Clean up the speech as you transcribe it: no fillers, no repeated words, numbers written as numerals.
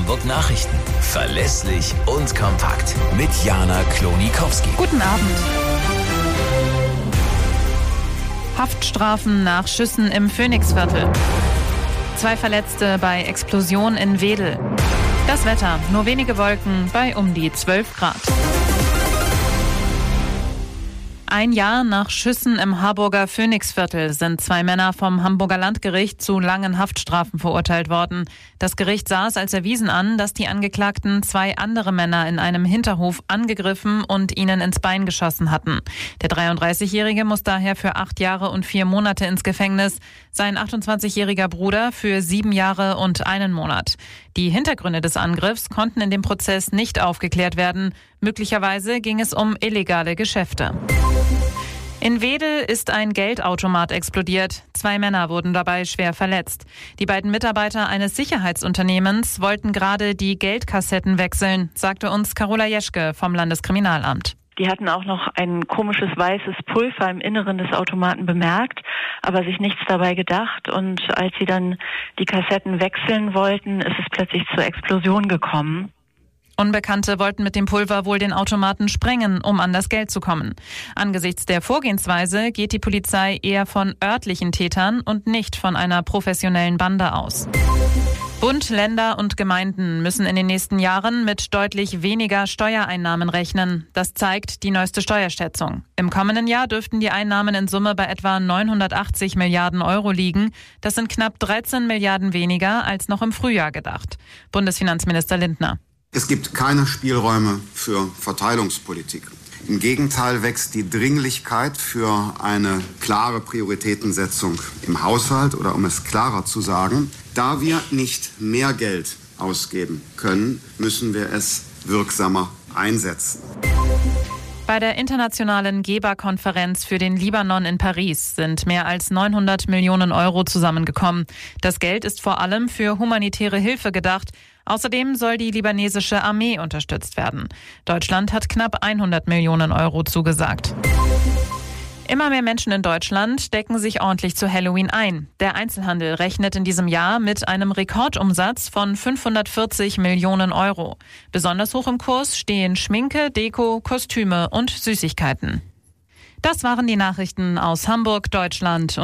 Hamburg Nachrichten. Verlässlich und kompakt. Mit Jana Klonikowski. Guten Abend. Haftstrafen nach Schüssen im Phoenixviertel. 2 Verletzte bei Explosion in Wedel. Das Wetter, nur wenige Wolken bei um die 12 Grad. Ein Jahr nach Schüssen im Harburger Phoenixviertel sind 2 Männer vom Hamburger Landgericht zu langen Haftstrafen verurteilt worden. Das Gericht sah es als erwiesen an, dass die Angeklagten 2 andere Männer in einem Hinterhof angegriffen und ihnen ins Bein geschossen hatten. Der 33-Jährige muss daher für 8 Jahre und 4 Monate ins Gefängnis, sein 28-jähriger Bruder für 7 Jahre und 1 Monat. Die Hintergründe des Angriffs konnten in dem Prozess nicht aufgeklärt werden. Möglicherweise ging es um illegale Geschäfte. In Wedel ist ein Geldautomat explodiert. 2 Männer wurden dabei schwer verletzt. Die beiden Mitarbeiter eines Sicherheitsunternehmens wollten gerade die Geldkassetten wechseln, sagte uns Carola Jeschke vom Landeskriminalamt. Die hatten auch noch ein komisches weißes Pulver im Inneren des Automaten bemerkt, aber sich nichts dabei gedacht. Und als sie dann die Kassetten wechseln wollten, ist es plötzlich zur Explosion gekommen. Unbekannte wollten mit dem Pulver wohl den Automaten sprengen, um an das Geld zu kommen. Angesichts der Vorgehensweise geht die Polizei eher von örtlichen Tätern und nicht von einer professionellen Bande aus. Bund, Länder und Gemeinden müssen in den nächsten Jahren mit deutlich weniger Steuereinnahmen rechnen. Das zeigt die neueste Steuerschätzung. Im kommenden Jahr dürften die Einnahmen in Summe bei etwa 980 Milliarden Euro liegen. Das sind knapp 13 Milliarden weniger als noch im Frühjahr gedacht. Bundesfinanzminister Lindner. Es gibt keine Spielräume für Verteilungspolitik. Im Gegenteil wächst die Dringlichkeit für eine klare Prioritätensetzung im Haushalt oder um es klarer zu sagen, da wir nicht mehr Geld ausgeben können, müssen wir es wirksamer einsetzen. Bei der internationalen Geberkonferenz für den Libanon in Paris sind mehr als 900 Millionen Euro zusammengekommen. Das Geld ist vor allem für humanitäre Hilfe gedacht. Außerdem soll die libanesische Armee unterstützt werden. Deutschland hat knapp 100 Millionen Euro zugesagt. Immer mehr Menschen in Deutschland decken sich ordentlich zu Halloween ein. Der Einzelhandel rechnet in diesem Jahr mit einem Rekordumsatz von 540 Millionen Euro. Besonders hoch im Kurs stehen Schminke, Deko, Kostüme und Süßigkeiten. Das waren die Nachrichten aus Hamburg, Deutschland.